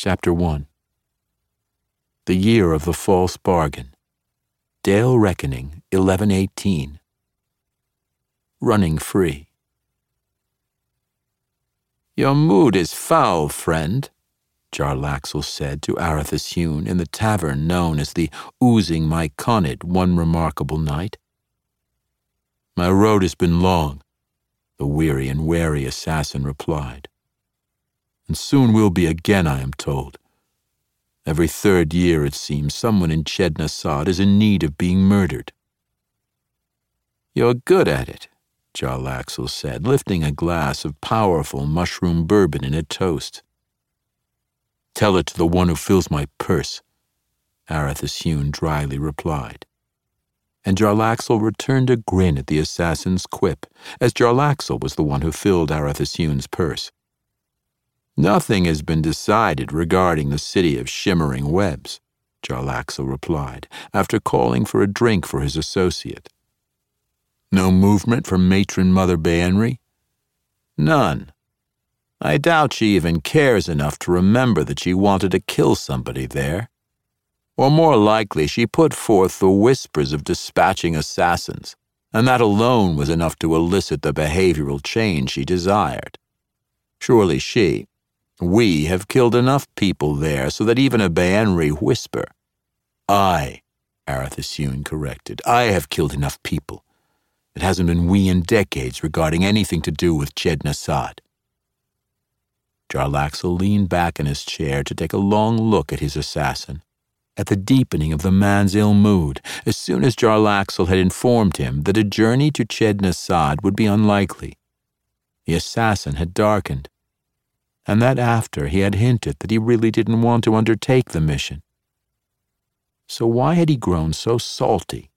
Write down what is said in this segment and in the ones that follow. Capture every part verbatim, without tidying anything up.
Chapter one. The Year of the False Bargain. Dale Reckoning, eleven eighteen. Running Free. "Your mood is foul, friend," Jarlaxle said to Arathishun in the tavern known as the Oozing Myconid one remarkable night. "My road has been long," the weary and wary assassin replied. "And soon will be again, I am told. Every third year, it seems, someone in Chednasad is in need of being murdered." "You're good at it," Jarlaxle said, lifting a glass of powerful mushroom bourbon in a toast. "Tell it to the one who fills my purse," Arathishun dryly replied. And Jarlaxle returned a grin at the assassin's quip, as Jarlaxle was the one who filled Arathishun's purse. "Nothing has been decided regarding the city of Shimmering Webs," Jarlaxle replied, after calling for a drink for his associate. "No movement from Matron Mother Baenri?" "None. I doubt she even cares enough to remember that she wanted to kill somebody there. Or more likely, she put forth the whispers of dispatching assassins, and that alone was enough to elicit the behavioral change she desired. Surely she, we, have killed enough people there so that even a Baenri whisper—" "I," Arathishun corrected, "I have killed enough people. It hasn't been we in decades regarding anything to do with Chednasad." Jarlaxle leaned back in his chair to take a long look at his assassin, at the deepening of the man's ill mood, as soon as Jarlaxle had informed him that a journey to Chednasad would be unlikely. The assassin had darkened, and that after he had hinted that he really didn't want to undertake the mission. So why had he grown so salty?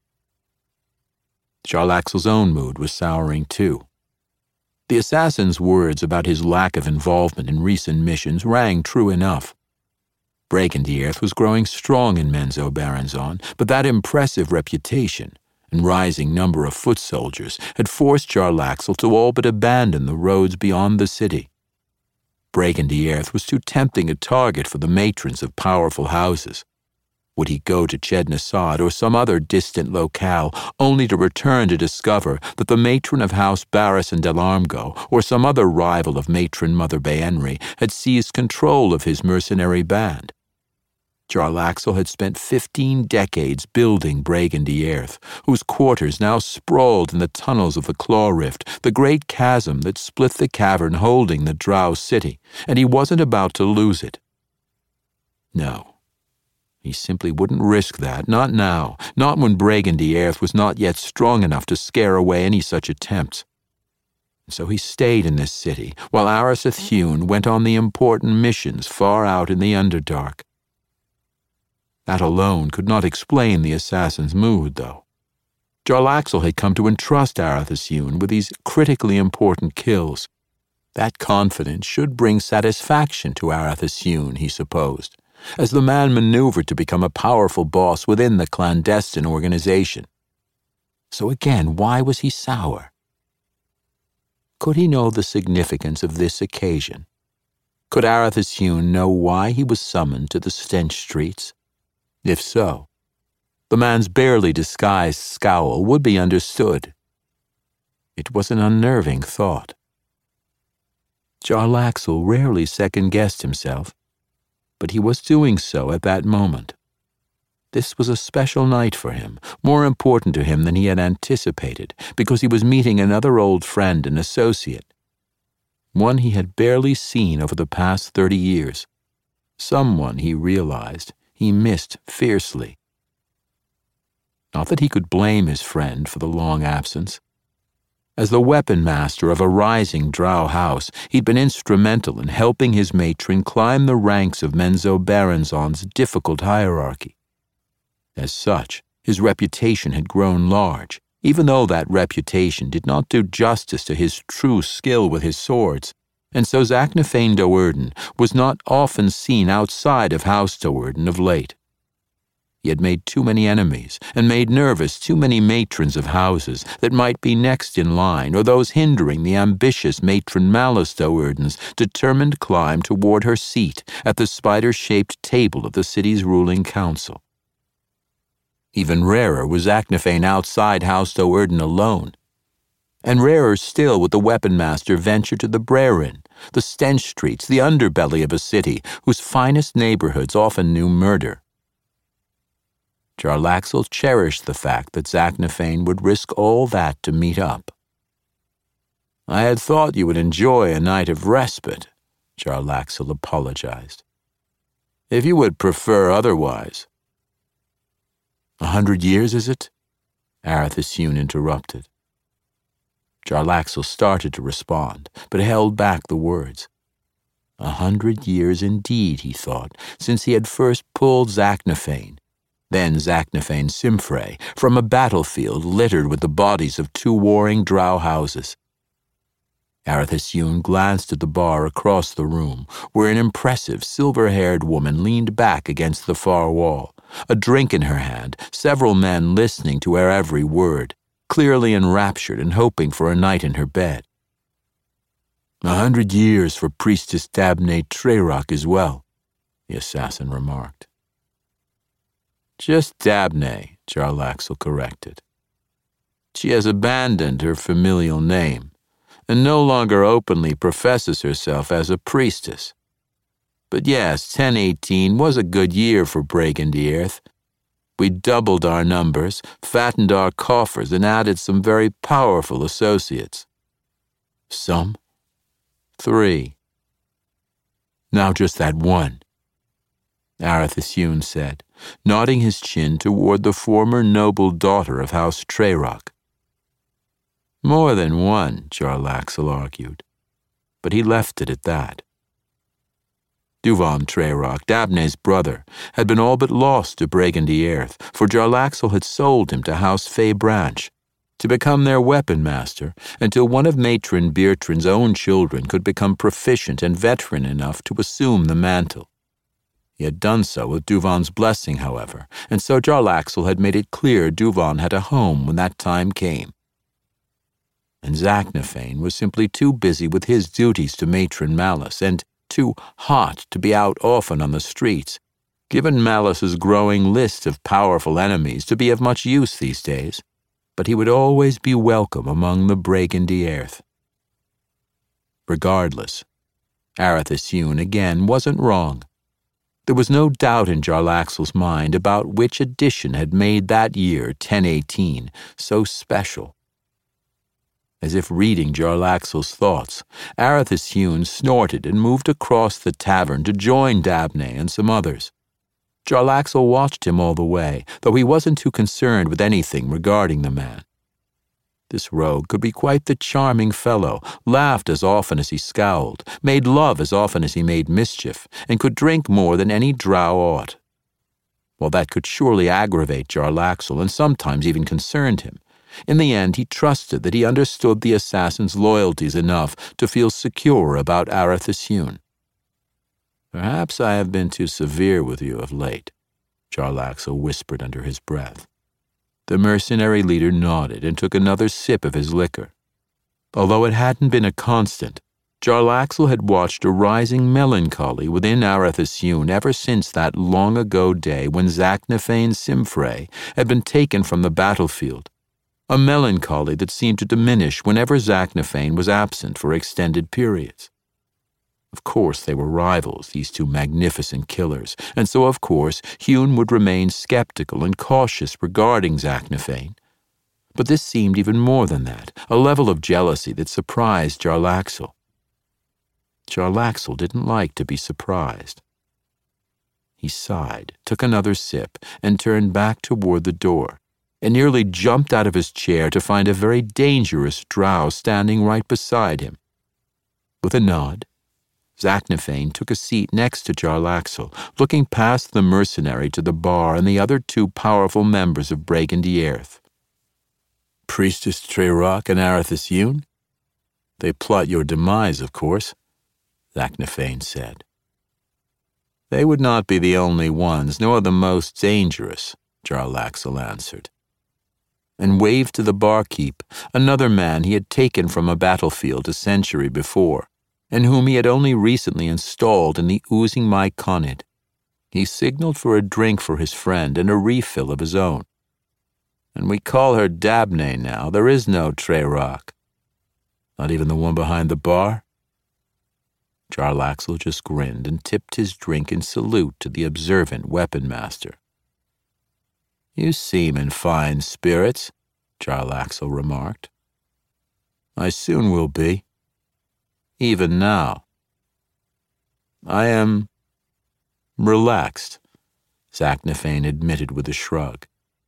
Jarlaxle's own mood was souring too. The assassin's words about his lack of involvement in recent missions rang true enough. Bregandierth was growing strong in Menzoberranzan, but that impressive reputation and rising number of foot soldiers had forced Jarlaxle to all but abandon the roads beyond the city. Bregandierth was too tempting a target for the matrons of powerful houses. Would he go to Chednasad or some other distant locale, only to return to discover that the matron of House Barris and Delarmgo, or some other rival of Matron Mother Baenri, had seized control of his mercenary band? Jarlaxle had spent fifteen decades building Bregandierth, whose quarters now sprawled in the tunnels of the Claw Rift, the great chasm that split the cavern holding the Drow city, and he wasn't about to lose it. No. He simply wouldn't risk that, not now, not when Bregandierth was not yet strong enough to scare away any such attempts. And so he stayed in this city, while Arathishun went on the important missions far out in the Underdark. That alone could not explain the assassin's mood, though. Jarlaxle had come to entrust Arathishun with these critically important kills. That confidence should bring satisfaction to Arathishun, he supposed, as the man maneuvered to become a powerful boss within the clandestine organization. So again, why was he sour? Could he know the significance of this occasion? Could Arathishun know why he was summoned to the Stench Streets? If so, the man's barely disguised scowl would be understood. It was an unnerving thought. Jarlaxle rarely second-guessed himself, but he was doing so at that moment. This was a special night for him, more important to him than he had anticipated, because he was meeting another old friend and associate, one he had barely seen over the past thirty years, someone, he realized, he missed fiercely. Not that he could blame his friend for the long absence. As the weapon master of a rising Drow house, he'd been instrumental in helping his matron climb the ranks of Menzoberranzan's difficult hierarchy. As such, his reputation had grown large, even though that reputation did not do justice to his true skill with his swords, and so Zaknafein Do'Urden was not often seen outside of House Do'Urden of late. He had made too many enemies, and made nervous too many matrons of houses that might be next in line, or those hindering the ambitious matron Malice Do'Urden's determined climb toward her seat at the spider-shaped table of the city's ruling council. Even rarer was Acnofane outside House Do'Urden alone, and rarer still would the weapon master venture to the Brerin, the stench streets, the underbelly of a city whose finest neighborhoods often knew murder. Jarlaxle cherished the fact that Zaknofane would risk all that to meet up. "I had thought you would enjoy a night of respite," Jarlaxle apologized. "If you would prefer otherwise." "A hundred years, is it?" Arathis interrupted. Jarlaxle started to respond, but held back the words. A hundred years indeed, he thought, since he had first pulled Zaknofane, then Zaknofane Simfrey, from a battlefield littered with the bodies of two warring drow houses. Arathis glanced at the bar across the room, where an impressive silver-haired woman leaned back against the far wall, a drink in her hand, several men listening to her every word, clearly enraptured and hoping for a night in her bed. "A hundred years for Priestess Dabney Treyrock as well," the assassin remarked. "Just Dabney," Jarlaxle corrected. "She has abandoned her familial name, and no longer openly professes herself as a priestess. But yes, ten eighteen was a good year for Breakendearth. We doubled our numbers, fattened our coffers, and added some very powerful associates." "Some?" "Three." "Now just that one," Arathis said, nodding his chin toward the former noble daughter of House Treyrock. "More than one," Jarlaxle argued, but he left it at that. Duvan Treyrock, Dabney's brother, had been all but lost to Breakendearth, for Jarlaxle had sold him to House Fey Branch, to become their weapon master until one of Matron Beartrin's own children could become proficient and veteran enough to assume the mantle. He had done so with Duvan's blessing, however, and so Jarlaxle had made it clear Duvan had a home when that time came. And Zaknofane was simply too busy with his duties to Matron Malice, and too hot to be out often on the streets, given Malice's growing list of powerful enemies, to be of much use these days, but he would always be welcome among the Breakendearth. Regardless, Arathis again wasn't wrong. There was no doubt in Jarlaxle's mind about which addition had made that year, ten eighteen, so special. As if reading Jarlaxle's thoughts, Arathis snorted and moved across the tavern to join Dabney and some others. Jarlaxle watched him all the way, though he wasn't too concerned with anything regarding the man. This rogue could be quite the charming fellow, laughed as often as he scowled, made love as often as he made mischief, and could drink more than any drow ought. While that could surely aggravate Jarlaxle and sometimes even concerned him, in the end he trusted that he understood the assassin's loyalties enough to feel secure about Arathis. "Perhaps I have been too severe with you of late," Jarlaxle whispered under his breath. The mercenary leader nodded and took another sip of his liquor. Although it hadn't been a constant, Jarlaxle had watched a rising melancholy within Arathis ever since that long-ago day when Zaknofane Simfrey had been taken from the battlefield, a melancholy that seemed to diminish whenever Zaknofane was absent for extended periods. Of course they were rivals, these two magnificent killers, and so of course Hune would remain skeptical and cautious regarding Zaknofane. But this seemed even more than that, a level of jealousy that surprised Jarlaxle. Jarlaxle didn't like to be surprised. He sighed, took another sip, and turned back toward the door, and nearly jumped out of his chair to find a very dangerous drow standing right beside him. With a nod, Zaknofane took a seat next to Jarlaxle, looking past the mercenary to the bar and the other two powerful members of Breakendearth. "Priestess Treyrock and Arathis? They plot your demise, of course," Zaknofane said. They would not be the only ones, nor the most dangerous, Jarlaxle answered, and waved to the barkeep, another man he had taken from a battlefield a century before, and whom he had only recently installed in the oozing Myconid. He signaled for a drink for his friend and a refill of his own. And we call her Dabney now. There is no Treyrock. Not even the one behind the bar? Jarlaxle just grinned and tipped his drink in salute to the observant weapon master. You seem in fine spirits, Jarlaxle remarked. I soon will be. Even now. I am relaxed, Zaknafein admitted with a shrug.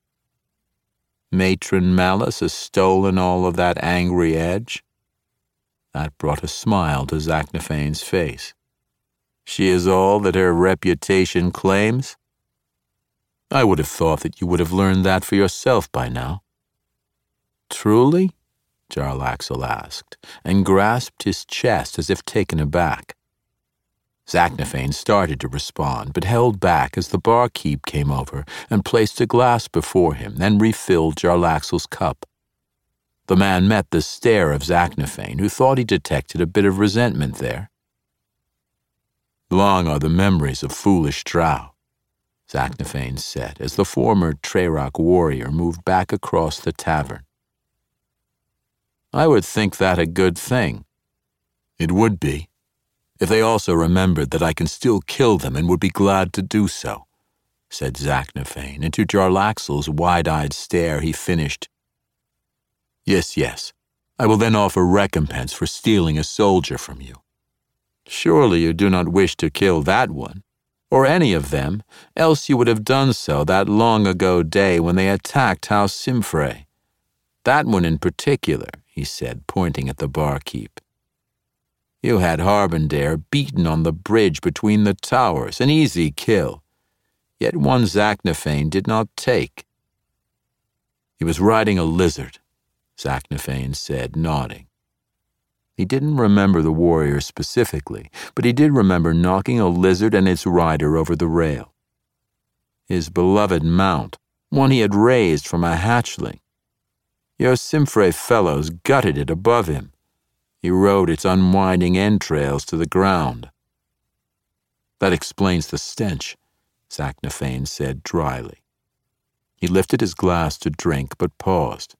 Matron Malice has stolen all of that angry edge? That brought a smile to Zaknafein's face. She is all that her reputation claims? I would have thought that you would have learned that for yourself by now. Truly? Jarlaxle asked, and grasped his chest as if taken aback. Zaknafein started to respond, but held back as the barkeep came over and placed a glass before him, then refilled Jarlaxle's cup. The man met the stare of Zaknafein, who thought he detected a bit of resentment there. Long are the memories of foolish Drow, Zaknafein said, as the former Treyrock warrior moved back across the tavern. I would think that a good thing. It would be, if they also remembered that I can still kill them and would be glad to do so, said Zaknafein, and to Jarlaxle's wide-eyed stare he finished. Yes, yes, I will then offer recompense for stealing a soldier from you. Surely you do not wish to kill that one, or any of them, else you would have done so that long-ago day when they attacked House Simfrey. That one in particular, he said, pointing at the barkeep. You had Harbindare beaten on the bridge between the towers, an easy kill. Yet one Zaknafein did not take. He was riding a lizard, Zaknafein said, nodding. He didn't remember the warrior specifically, but he did remember knocking a lizard and its rider over the rail. His beloved mount, one he had raised from a hatchling. Your Simfrey fellows gutted it above him. He rode its unwinding entrails to the ground. That explains the stench, Zaknafein said dryly. He lifted his glass to drink, but paused.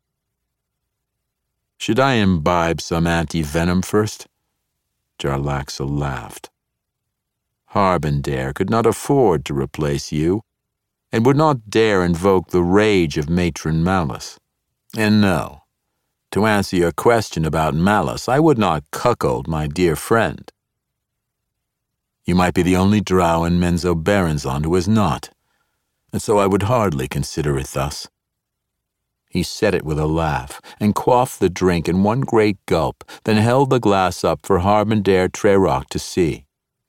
Should I imbibe some anti-venom first? Jarlaxle laughed. Harbindare could not afford to replace you, and would not dare invoke the rage of Matron Malice. And no, to answer your question about Malice, I would not cuckold my dear friend. You might be the only drow in Menzoberranzan who is not, and so I would hardly consider it thus. He said it with a laugh, and quaffed the drink in one great gulp, then held the glass up for Harbindare Treyrock to see.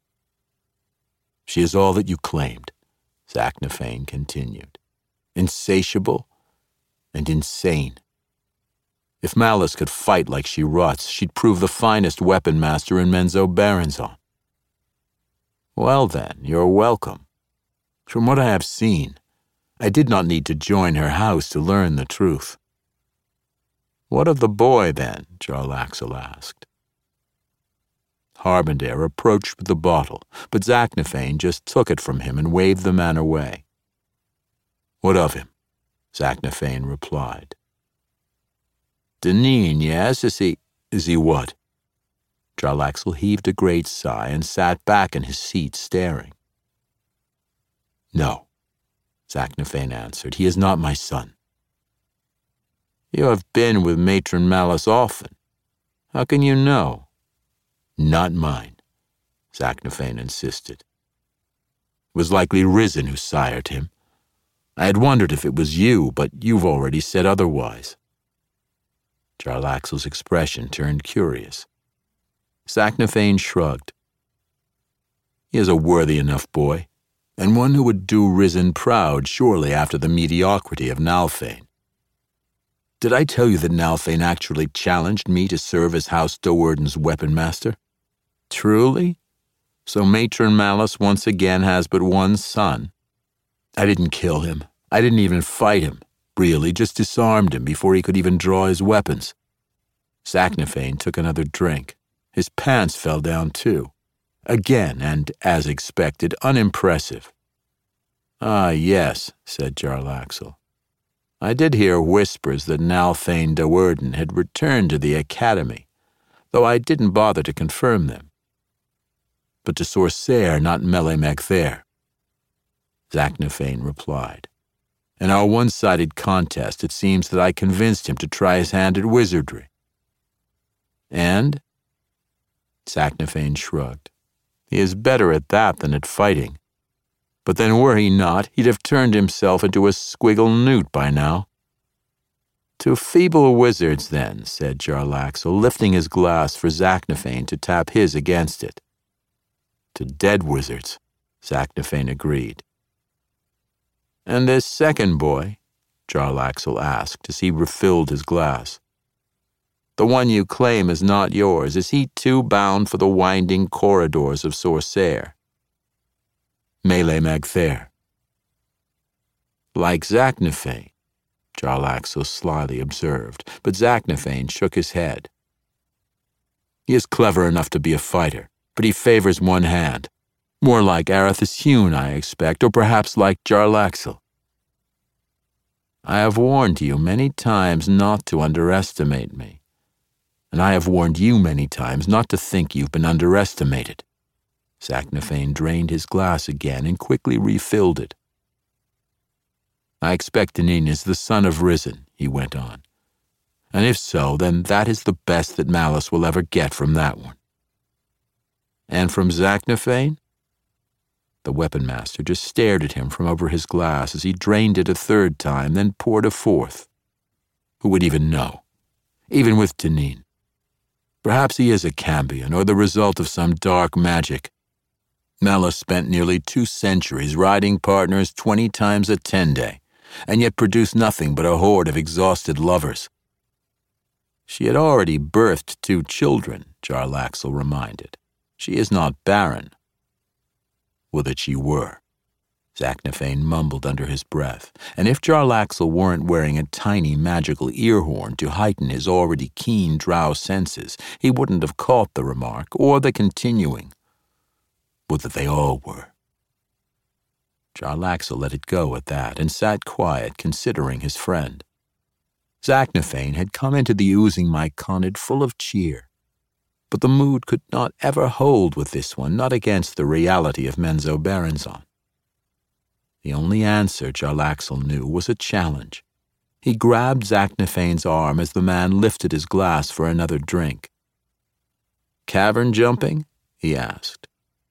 She is all that you claimed, Zaknafein continued. Insatiable and insane. If Malice could fight like she rots, she'd prove the finest weapon master in Menzoberranzan. Well then, you're welcome. From what I have seen, I did not need to join her house to learn the truth. What of the boy, then? Jarlaxle asked. Harbindare approached with the bottle, but Zaknafein just took it from him and waved the man away. What of him? Zaknafein replied. Deneen, yes, is he... is he what? Jarlaxle heaved a great sigh and sat back in his seat staring. No, Zaknafein answered, he is not my son. You have been with Matron Malice often. How can you know? Not mine, Zaknafein insisted. It was likely Rysn who sired him. I had wondered if it was you, but you've already said otherwise. Jarlaxle's expression turned curious. Zaknafein shrugged. He is a worthy enough boy, and one who would do Rysn proud surely after the mediocrity of Nalfane. Did I tell you that Nalfane actually challenged me to serve as House Do'Urden's weapon master? Truly? So Matron Malice once again has but one son. I didn't kill him. I didn't even fight him. Really, just disarmed him before he could even draw his weapons. Zaknafein took another drink. His pants fell down too. Again, and as expected, unimpressive. "Ah, yes," said Jarlaxle. "I did hear whispers that Nalthain Do'Urden had returned to the academy, though I didn't bother to confirm them. But to Sorcerer, not Mele Megthere," Zaknafein replied. "In our one-sided contest, it seems that I convinced him to try his hand at wizardry." "And?" Zaknafein shrugged. "He is better at that than at fighting. But then were he not, he'd have turned himself into a squiggle newt by now." "To feeble wizards, then," said Jarlaxle, lifting his glass for Zaknafein to tap his against it. "To dead wizards," Zaknafein agreed. "And this second boy?" Jarlaxle asked as he refilled his glass. "The one you claim is not yours, is he too bound for the winding corridors of Sorcerer?" "Mele Megthere." "Like Zaknafein," Jarlaxle slyly observed, but Zaknafein shook his head. "He is clever enough to be a fighter, but he favors one hand. More like Arethus Hune, I expect, or perhaps like Jarlaxle. I have warned you many times not to underestimate me, and I have warned you many times not to think you've been underestimated." Zaknafein drained his glass again and quickly refilled it. "I expect Dinin is the son of Risen," he went on. "And if so, then that is the best that Malice will ever get from that one." "And from Zaknafein?" The weapon master just stared at him from over his glass as he drained it a third time, then poured a fourth. Who would even know? Even with Dinin. Perhaps he is a Cambion, or the result of some dark magic. Malice spent nearly two centuries riding partners twenty times a ten-day, and yet produced nothing but a horde of exhausted lovers. She had already birthed two children, Jarlaxle reminded. She is not barren. Would that she were. Zaknafein mumbled under his breath, and if Jarlaxle weren't wearing a tiny magical earhorn to heighten his already keen drow senses, he wouldn't have caught the remark or the continuing. Would that they all were. Jarlaxle let it go at that and sat quiet, considering his friend. Zaknafein had come into the oozing Myconid full of cheer, but the mood could not ever hold with this one, not against the reality of Menzoberranzan. The only answer Jarlaxle knew was a challenge. He grabbed Zaknafein's arm as the man lifted his glass for another drink. "Cavern jumping?" he asked.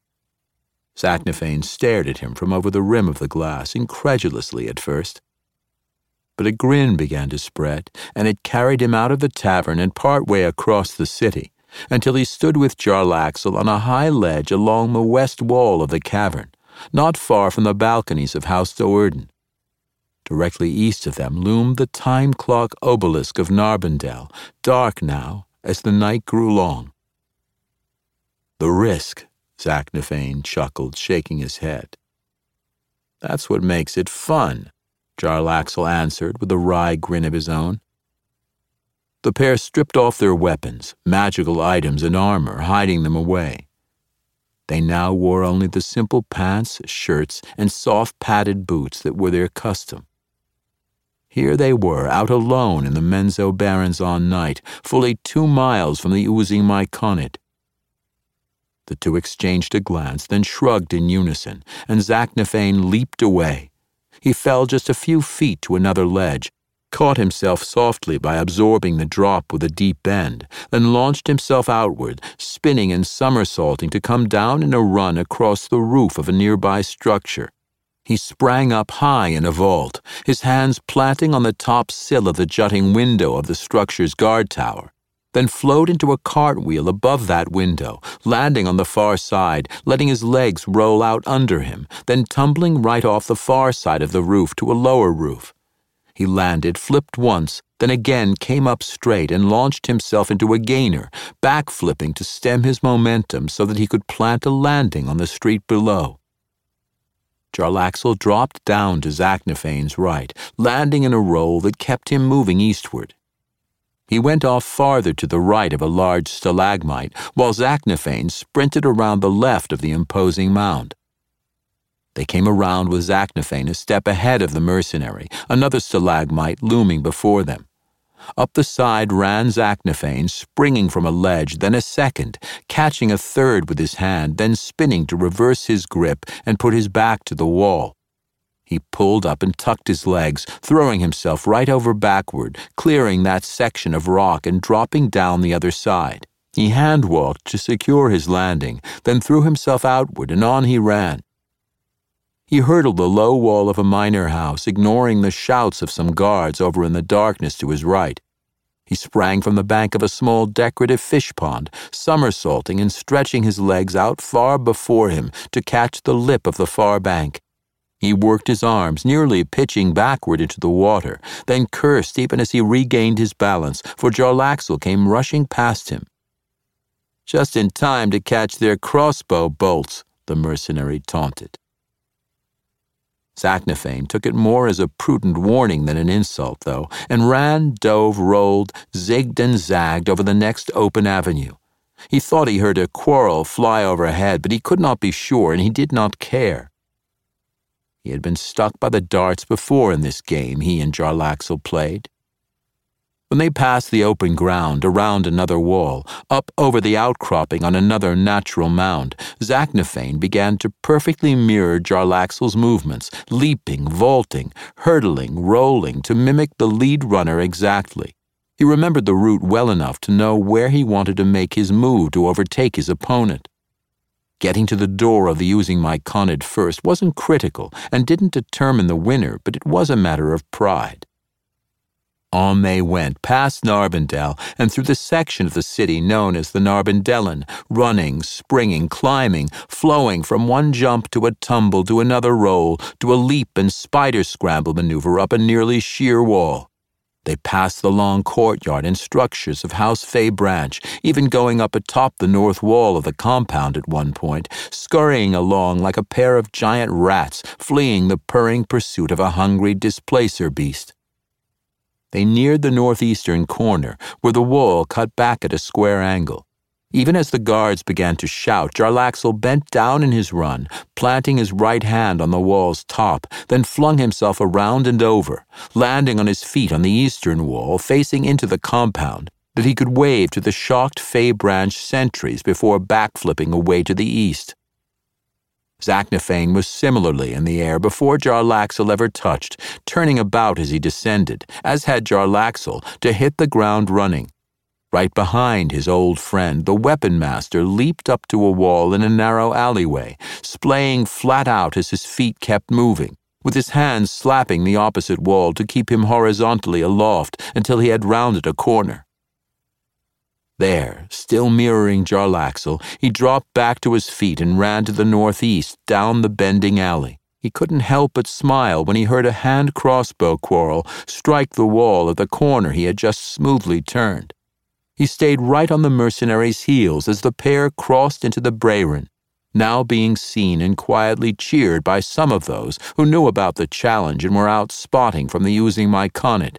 Zaknafein stared at him from over the rim of the glass, incredulously at first. But a grin began to spread, and it carried him out of the tavern and partway across the city, until he stood with Jarlaxle on a high ledge along the west wall of the cavern, not far from the balconies of House Do'Urden. Directly east of them loomed the time clock obelisk of Narbondel, dark now as the night grew long. "The risk," Zaknafein chuckled, shaking his head. "That's what makes it fun," Jarlaxle answered with a wry grin of his own. The pair stripped off their weapons, magical items and armor, hiding them away. They now wore only the simple pants, shirts, and soft padded boots that were their custom. Here they were, out alone in the Menzoberranzan night, fully two miles from the oozing Myconid. The two exchanged a glance, then shrugged in unison, and Zaknafein leaped away. He fell just a few feet to another ledge, caught himself softly by absorbing the drop with a deep bend, then launched himself outward, spinning and somersaulting to come down in a run across the roof of a nearby structure. He sprang up high in a vault, his hands planting on the top sill of the jutting window of the structure's guard tower, then flowed into a cartwheel above that window, landing on the far side, letting his legs roll out under him, then tumbling right off the far side of the roof to a lower roof. He landed, flipped once, then again came up straight and launched himself into a gainer, backflipping to stem his momentum so that he could plant a landing on the street below. Jarlaxle dropped down to Zaknafeyn's right, landing in a roll that kept him moving eastward. He went off farther to the right of a large stalagmite, while Zaknafeyn sprinted around the left of the imposing mound. They came around with Zaknafeyn a step ahead of the mercenary, another stalagmite looming before them. Up the side ran Zaknafeyn, springing from a ledge, then a second, catching a third with his hand, then spinning to reverse his grip and put his back to the wall. He pulled up and tucked his legs, throwing himself right over backward, clearing that section of rock and dropping down the other side. He hand-walked to secure his landing, then threw himself outward, and on he ran. He hurdled the low wall of a minor house, ignoring the shouts of some guards over in the darkness to his right. He sprang from the bank of a small decorative fish pond, somersaulting and stretching his legs out far before him to catch the lip of the far bank. He worked his arms, nearly pitching backward into the water, then cursed even as he regained his balance, for Jarlaxle came rushing past him. "Just in time to catch their crossbow bolts," the mercenary taunted. Zaknafeyn took it more as a prudent warning than an insult, though, and ran, dove, rolled, zigged and zagged over the next open avenue. He thought he heard a quarrel fly overhead, but he could not be sure, and he did not care. He had been stuck by the darts before in this game he and Jarlaxle played. When they passed the open ground, around another wall, up over the outcropping on another natural mound, Zaknafeyn began to perfectly mirror Jarlaxle's movements, leaping, vaulting, hurtling, rolling, to mimic the lead runner exactly. He remembered the route well enough to know where he wanted to make his move to overtake his opponent. Getting to the door of the Using Myconid first wasn't critical and didn't determine the winner, but it was a matter of pride. On they went, past Narbondel and through the section of the city known as the Narbondellan, running, springing, climbing, flowing from one jump to a tumble to another roll to a leap and spider scramble maneuver up a nearly sheer wall. They passed the long courtyard and structures of House Fay Branch, even going up atop the north wall of the compound at one point, scurrying along like a pair of giant rats fleeing the purring pursuit of a hungry displacer beast. They neared the northeastern corner, where the wall cut back at a square angle. Even as the guards began to shout, Jarlaxle bent down in his run, planting his right hand on the wall's top, then flung himself around and over, landing on his feet on the eastern wall, facing into the compound, that he could wave to the shocked Fay Branch sentries before backflipping away to the east. Zaknafeyn was similarly in the air before Jarlaxle ever touched, turning about as he descended, as had Jarlaxle, to hit the ground running. Right behind his old friend, the weapon master leaped up to a wall in a narrow alleyway, splaying flat out as his feet kept moving, with his hands slapping the opposite wall to keep him horizontally aloft until he had rounded a corner. There, still mirroring Jarlaxle, he dropped back to his feet and ran to the northeast, down the bending alley. He couldn't help but smile when he heard a hand crossbow quarrel strike the wall at the corner he had just smoothly turned. He stayed right on the mercenary's heels as the pair crossed into the Brayron, now being seen and quietly cheered by some of those who knew about the challenge and were out spotting from the Using Myconid.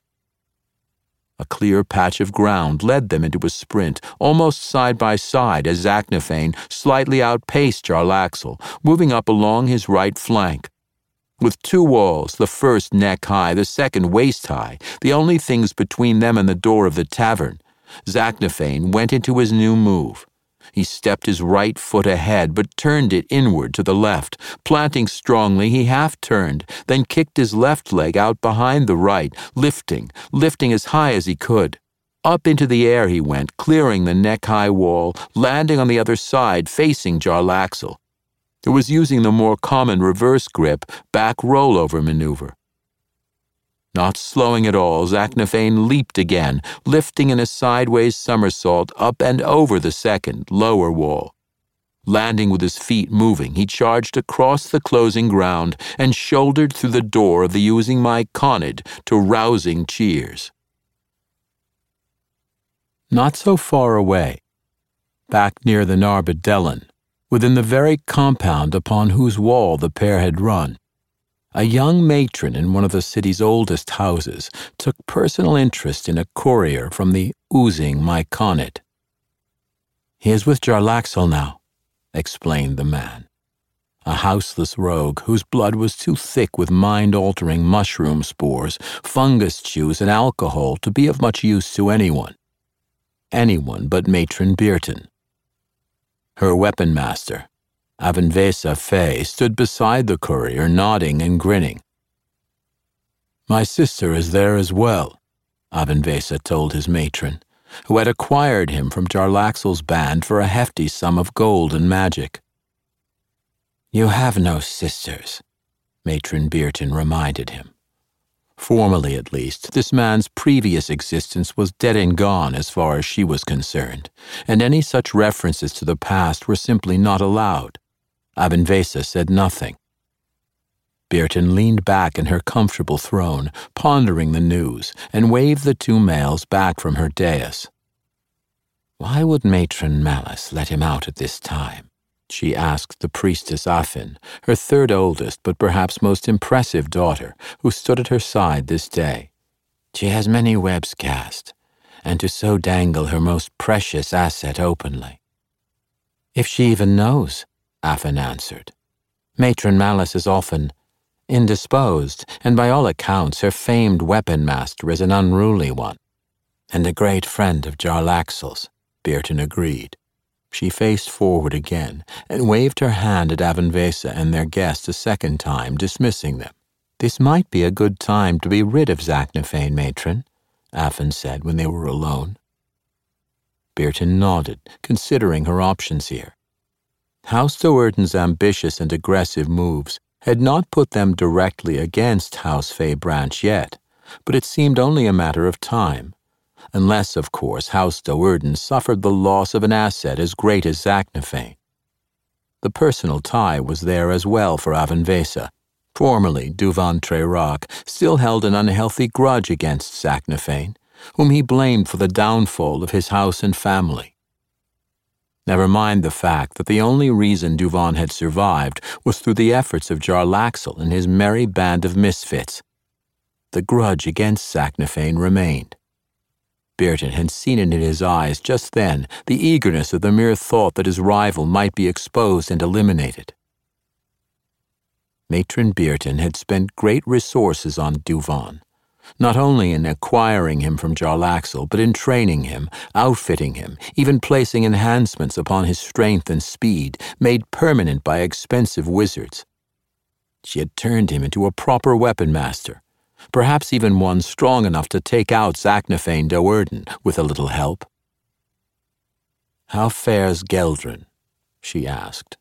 A clear patch of ground led them into a sprint, almost side by side as Zaknafeyn slightly outpaced Jarlaxle, moving up along his right flank. With two walls, the first neck-high, the second waist-high, the only things between them and the door of the tavern, Zaknafeyn went into his new move. He stepped his right foot ahead, but turned it inward to the left. Planting strongly, he half-turned, then kicked his left leg out behind the right, lifting, lifting as high as he could. Up into the air he went, clearing the neck-high wall, landing on the other side, facing Jarlaxle. It was using the more common reverse grip, back rollover maneuver. Not slowing at all, Zaknafeyn leaped again, lifting in a sideways somersault up and over the second, lower wall. Landing with his feet moving, he charged across the closing ground and shouldered through the door of the Using Myconid to rousing cheers. Not so far away, back near the Narbadellen, within the very compound upon whose wall the pair had run, a young matron in one of the city's oldest houses took personal interest in a courier from the oozing Myconid. "He is with Jarlaxle now," explained the man, a houseless rogue whose blood was too thick with mind-altering mushroom spores, fungus chews, and alcohol to be of much use to anyone. Anyone but Matron Bearton. Her weapon master, Avenvesa Fay, stood beside the courier, nodding and grinning. "My sister is there as well," Avenvesa told his matron, who had acquired him from Jarlaxle's band for a hefty sum of gold and magic. "You have no sisters," Matron Bearton reminded him. Formally, at least, this man's previous existence was dead and gone as far as she was concerned, and any such references to the past were simply not allowed. Avenvesa said nothing. Bearton leaned back in her comfortable throne, pondering the news, and waved the two males back from her dais. "Why would Matron Malice let him out at this time?" she asked the priestess Affin, her third oldest but perhaps most impressive daughter, who stood at her side this day. "She has many webs cast, and to so dangle her most precious asset openly." "If she even knows," Affin answered. "Matron Malice is often indisposed, and by all accounts her famed weapon master is an unruly one." "And a great friend of Jarlaxle's," Bearton agreed. She faced forward again and waved her hand at Avenvesa and their guest a second time, dismissing them. "This might be a good time to be rid of Zaknafein, matron," Affin said when they were alone. Bearton nodded, considering her options here. House Do'Urden's ambitious and aggressive moves had not put them directly against House Fay Branch yet, but it seemed only a matter of time. Unless, of course, House Do'Urden suffered the loss of an asset as great as Zaknafein. The personal tie was there as well for Avenvesa. Formerly, Duvan Treyrock still held an unhealthy grudge against Zaknafein, whom he blamed for the downfall of his house and family. Never mind the fact that the only reason Duvan had survived was through the efforts of Jarlaxle and his merry band of misfits. The grudge against Zaknafein remained. Bearton had seen it in his eyes just then, the eagerness of the mere thought that his rival might be exposed and eliminated. Matron Bearton had spent great resources on Duvan, not only in acquiring him from Jarlaxle, but in training him, outfitting him, even placing enhancements upon his strength and speed, made permanent by expensive wizards. She had turned him into a proper weapon master, perhaps even one strong enough to take out Zaknafein Do'Urden with a little help. "How fares Geldren?" she asked.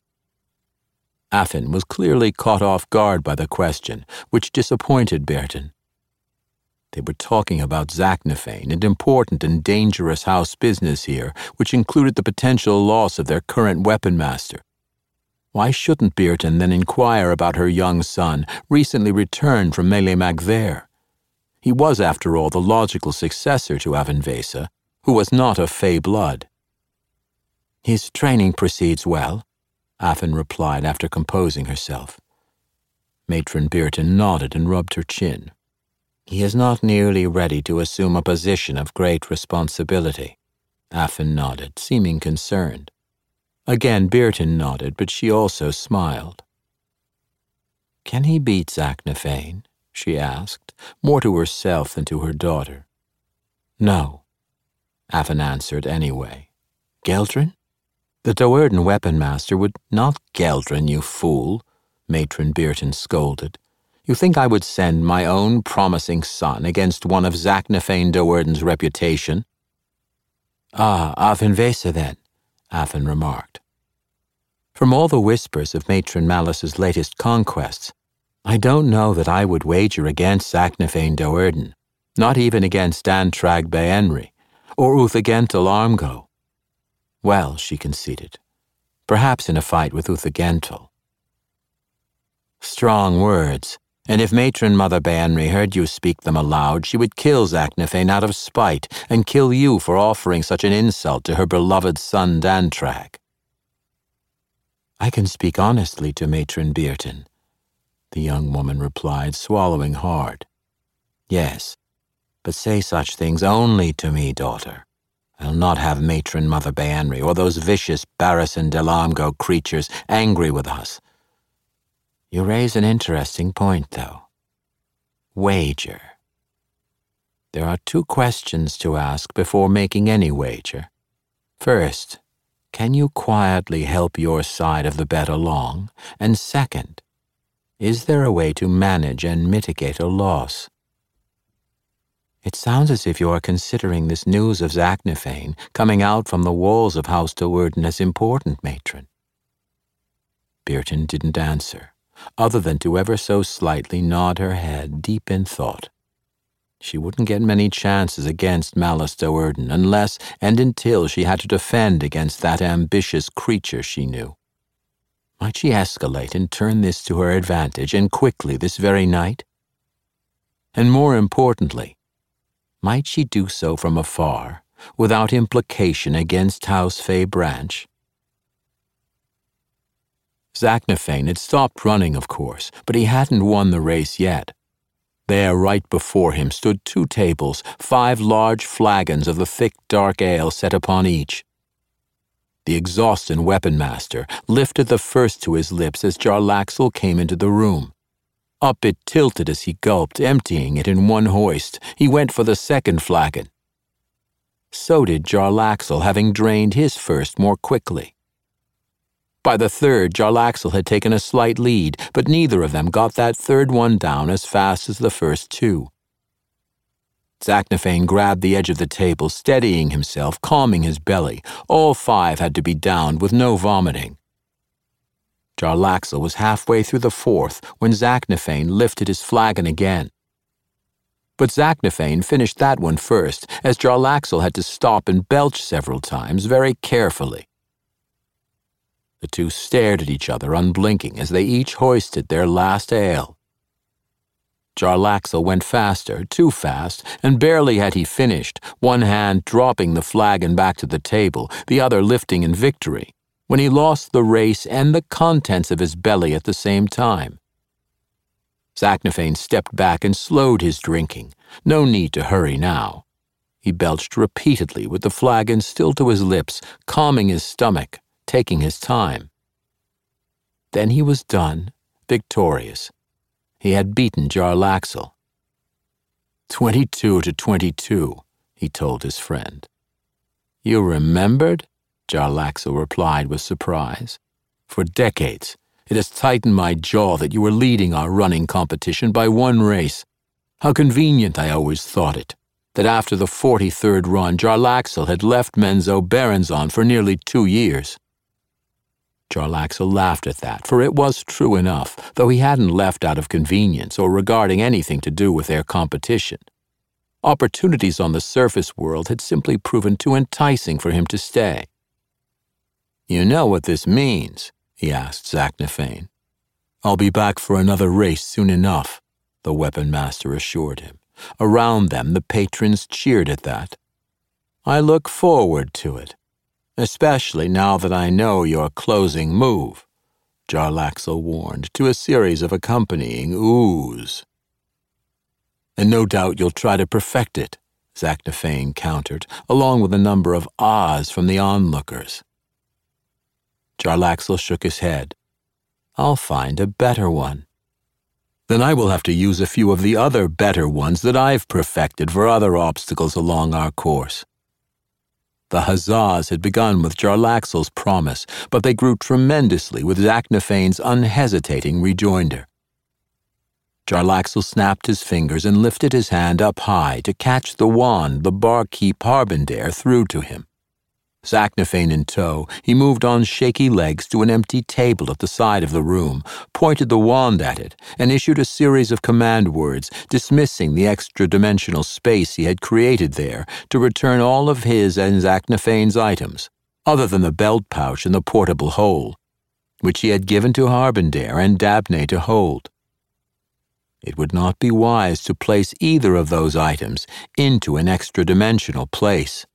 Affin was clearly caught off guard by the question, which disappointed Bearton. They were talking about Zaknafein and important and dangerous house business here, which included the potential loss of their current weapon master. Why shouldn't Bearton then inquire about her young son, recently returned from Mele Magver? He was, after all, the logical successor to Avenvesa, who was not of Fey blood. "His training proceeds well," Affin replied after composing herself. Matron Bearton nodded and rubbed her chin. "He is not nearly ready to assume a position of great responsibility." Affin nodded, seeming concerned. Again Bearton nodded, but she also smiled. "Can he beat Zaknafein?" she asked, more to herself than to her daughter. "No," Affin answered anyway. "Geldren? The Do'Urden weapon master would—" "Not Geldren, you fool," Matron Bearton scolded. "You think I would send my own promising son against one of Zaknafein Do'Urden's reputation?" "Ah, Avenvesa then," Affin remarked. "From all the whispers of Matron Malice's latest conquests, I don't know that I would wager against Zaknafein Do'Urden, not even against Antrag Baenri, or Uthagental Armgo." "Well," she conceded, "perhaps in a fight with Uthagental." "Strong words, And if Matron Mother Banry heard you speak them aloud, she would kill Zaknafein out of spite, and kill you for offering such an insult to her beloved son Dantrag. I can speak honestly to Matron Bearton, the young woman replied, swallowing hard. Yes, but say such things only to me, daughter. I'll not have Matron Mother Banry or those vicious Barrison Delamgo creatures angry with us. You raise an interesting point, though. Wager. There are two questions to ask before making any wager. First, can you quietly help your side of the bet along? And second, is there a way to manage and mitigate a loss? It sounds as if you are considering this news of Zaknafein coming out from the walls of House de Werden as important, Matron. Bearton didn't answer, other than to ever so slightly nod her head deep in thought. She wouldn't get many chances against Malice de Werden unless and until she had to defend against that ambitious creature she knew. Might she escalate and turn this to her advantage, and quickly this very night? And more importantly, might she do so from afar, without implication against House Fay Branch? Zaknafein had stopped running, of course, but he hadn't won the race yet. There, right before him, stood two tables, five large flagons of the thick, dark ale set upon each. The exhausted weapon master lifted the first to his lips as Jarlaxle came into the room. Up it tilted as he gulped, emptying it in one hoist. He went for the second flagon. So did Jarlaxle, having drained his first more quickly. By the third, Jarlaxle had taken a slight lead, but neither of them got that third one down as fast as the first two. Zaknafein grabbed the edge of the table, steadying himself, calming his belly. All five had to be downed with no vomiting. Jarlaxle was halfway through the fourth when Zaknafein lifted his flagon again. But Zaknafein finished that one first, as Jarlaxle had to stop and belch several times, very carefully. The two stared at each other, unblinking, as they each hoisted their last ale. Jarlaxle went faster, too fast, and barely had he finished, one hand dropping the flagon back to the table, the other lifting in victory, when he lost the race and the contents of his belly at the same time. Zaknafein stepped back and slowed his drinking. No need to hurry now. He belched repeatedly with the flagon still to his lips, calming his stomach, taking his time. Then he was done, victorious. He had beaten Jarlaxle. Twenty-two to twenty-two, he told his friend. You remembered? Jarlaxle replied with surprise. For decades, it has tightened my jaw that you were leading our running competition by one race. How convenient I always thought it, that after the forty-third run, Jarlaxle had left Menzoberranzan for nearly two years. Jarlaxle laughed at that, for it was true enough, though he hadn't left out of convenience or regarding anything to do with their competition. Opportunities on the surface world had simply proven too enticing for him to stay. You know what this means? He asked Zaknafein. I'll be back for another race soon enough, the weapon master assured him. Around them, the patrons cheered at that. I look forward to it. Especially now that I know your closing move, Jarlaxle warned, to a series of accompanying oohs. And no doubt you'll try to perfect it, Zaknafein countered, along with a number of ahs from the onlookers. Jarlaxle shook his head. I'll find a better one. Then I will have to use a few of the other better ones that I've perfected for other obstacles along our course. The huzzas had begun with Jarlaxle's promise, but they grew tremendously with Zaknafein's unhesitating rejoinder. Jarlaxle snapped his fingers and lifted his hand up high to catch the wand the barkeep Harbindaire threw to him. Zaknafein in tow, he moved on shaky legs to an empty table at the side of the room, pointed the wand at it, and issued a series of command words, dismissing the extra-dimensional space he had created there to return all of his and Zaknafein's items, other than the belt pouch and the portable hole, which he had given to Harbindaire and Dabney to hold. It would not be wise to place either of those items into an extra-dimensional place.